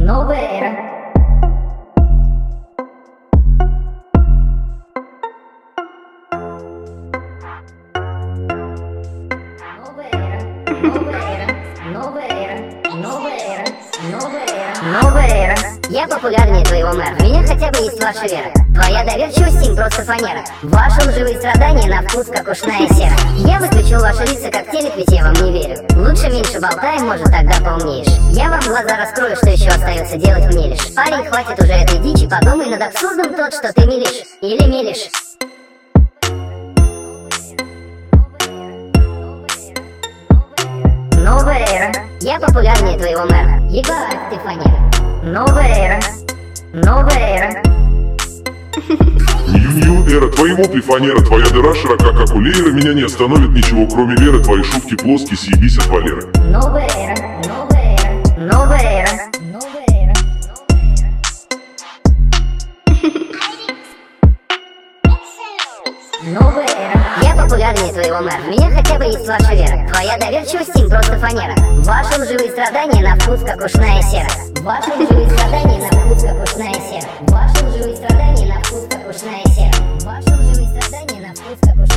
Новая эра. Новая эра. Новая эра. Новая эра. Новая эра. Новая эра. Я популярнее твоего мэра. В меня хотя бы есть ваша вера. Твоя доверчивость им просто фанера. Ваши лживые страдания на вкус, как ушная сера. Я выключил ваши лица, как телек, ведь я вам не верю. Лучше меньше болтаем, может, тогда поумнеешь. Я вам глаза раскрою, что еще остается делать мне лишь. Парень, хватит уже этой дичи, подумай над абсурдом тот, что ты мелешь. Или мелешь. Новая эра. Я популярнее твоего мэра. Ебать ты фанера. Новая эра. Новая эра. Нью эра, твои вопли фанера, твоя дыра широка, как у Лейра. Меня не остановит ничего, кроме веры. Твои шутки плоские, съебись от Валеры. Новая эра. Новая эра. Новая эра. Новая эра. Новая эра. Я популярнее твоего мэра. В меня хотя бы есть ваша вера. Твоя доверчивость им просто фанера. Ваши лживые страдания на вкус, как ушная сера. Ваши лживые страдания на вкус, как ушная сера. Ваши лживые страдания на вкус, как ушная сера. Ваши лживые страдания на вкус, как ушная сера.